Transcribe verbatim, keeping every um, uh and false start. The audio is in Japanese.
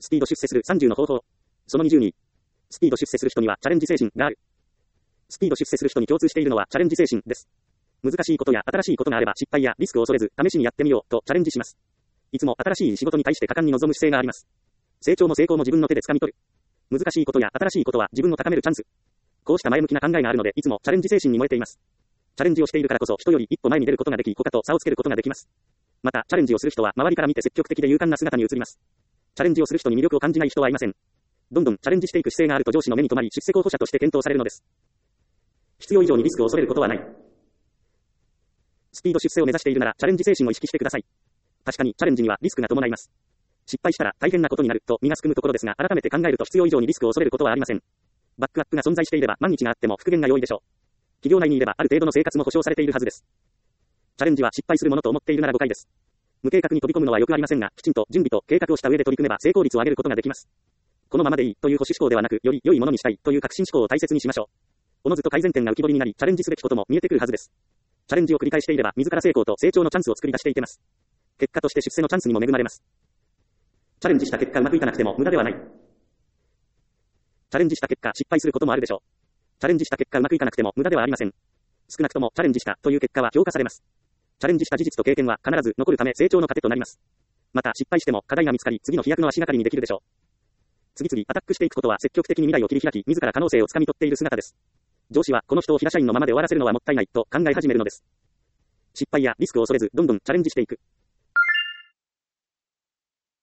スピード出世するさんじゅうの方法。そのにじゅうに。スピード出世する人にはチャレンジ精神がある。スピード出世する人に共通しているのはチャレンジ精神です。難しいことや新しいことがあれば失敗やリスクを恐れず試しにやってみようとチャレンジします。いつも新しい仕事に対して果敢に臨む姿勢があります。成長も成功も自分の手で掴み取る。難しいことや新しいことは自分を高めるチャンス。こうした前向きな考えがあるのでいつもチャレンジ精神に燃えています。チャレンジをしているからこそ人より一歩前に出ることができ他と差をつけることができます。またチャレンジをする人は周りから見て積極的で勇敢な姿に映ります。チャレンジをする人に魅力を感じない人はいません。どんどんチャレンジしていく姿勢があると上司の目に留まり出世候補者として検討されるのです。必要以上にリスクを恐れることはない。スピード出世を目指しているならチャレンジ精神を意識してください。確かにチャレンジにはリスクが伴います。失敗したら大変なことになると身がすくむところですが改めて考えると必要以上にリスクを恐れることはありません。バックアップが存在していれば万一があっても復元が容易でしょう。企業内にいればある程度の生活も保障されているはずです。チャレンジは失敗するものと思っているなら誤解です。無計画に飛び込むのはよくありませんが、きちんと準備と計画をした上で取り組めば成功率を上げることができます。このままでいいという保守思考ではなく、より良いものにしたいという確信思考を大切にしましょう。おのずと改善点が浮き彫りになり、チャレンジすべきことも見えてくるはずです。チャレンジを繰り返していれば、自ら成功と成長のチャンスを作り出していけます。結果として出世のチャンスにも恵まれます。チャレンジした結果うまくいかなくても無駄ではない。チャレンジした結果失敗することもあるでしょう。チャレンジした結果うまくいかなくても無駄ではありません。少なくともチャレンジしたという結果は評価されます。チャレンジした事実と経験は必ず残るため成長の糧となります。また失敗しても課題が見つかり次の飛躍の足がかりにできるでしょう。次々アタックしていくことは積極的に未来を切り開き自ら可能性をつかみ取っている姿です。上司はこの人を平社員のままで終わらせるのはもったいないと考え始めるのです。失敗やリスクを恐れずどんどんチャレンジしていく。